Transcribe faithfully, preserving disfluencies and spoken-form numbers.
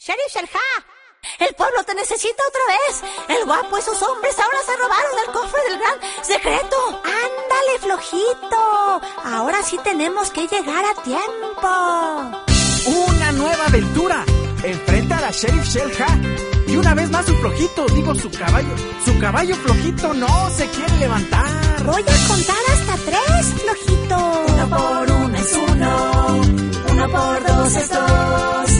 Sheriff Shelha, el pueblo te necesita otra vez. El guapo y sus hombres ahora se robaron el cofre del gran secreto. Ándale, flojito. Ahora sí tenemos que llegar a tiempo. Una nueva aventura. Enfrenta a la Sheriff Shelha. Y una vez más su flojito, digo su caballo. Su caballo flojito no se quiere levantar. Voy a contar hasta tres, flojito. Uno por uno es uno. Uno por dos es dos.